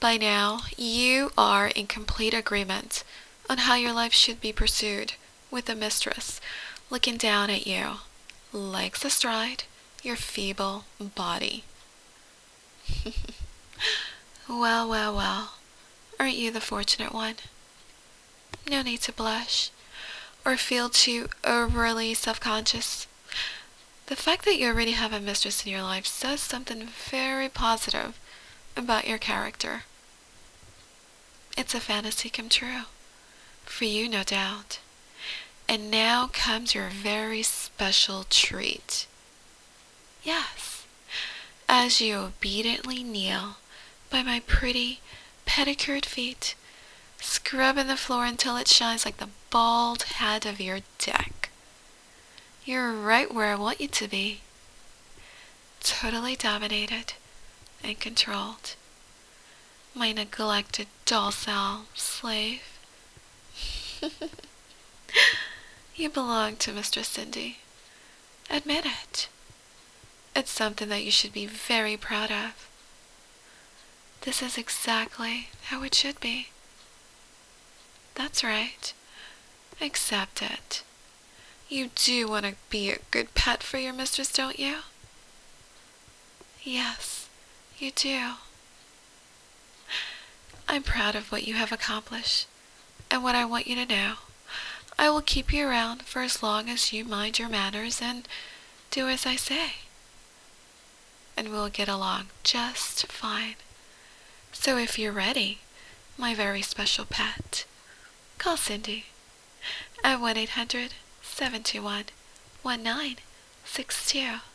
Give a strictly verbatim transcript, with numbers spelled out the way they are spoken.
By now, you are in complete agreement on how your life should be pursued, with a mistress looking down at you, legs astride your feeble body. Well, well, well, aren't you the fortunate one? No need to blush, or feel too overly self-conscious. The fact that you already have a mistress in your life says something very positive about your character. It's a fantasy come true, for you no doubt. And now comes your very special treat. Yes, as you obediently kneel by my pretty pedicured feet, scrubbing the floor until it shines like the bald head of your deck. You're right where I want you to be. Totally dominated and controlled. My neglected docile slave. You belong to Mistress Cindy. Admit it. It's something that you should be very proud of. This is exactly how it should be. That's right. Accept it. You do want to be a good pet for your mistress, don't you? Yes, you do. I'm proud of what you have accomplished, and what I want you to know. I will keep you around for as long as you mind your manners and do as I say. And we'll get along just fine. So if you're ready, my very special pet, call Cindy at one eight hundred, seven two one, one nine six two.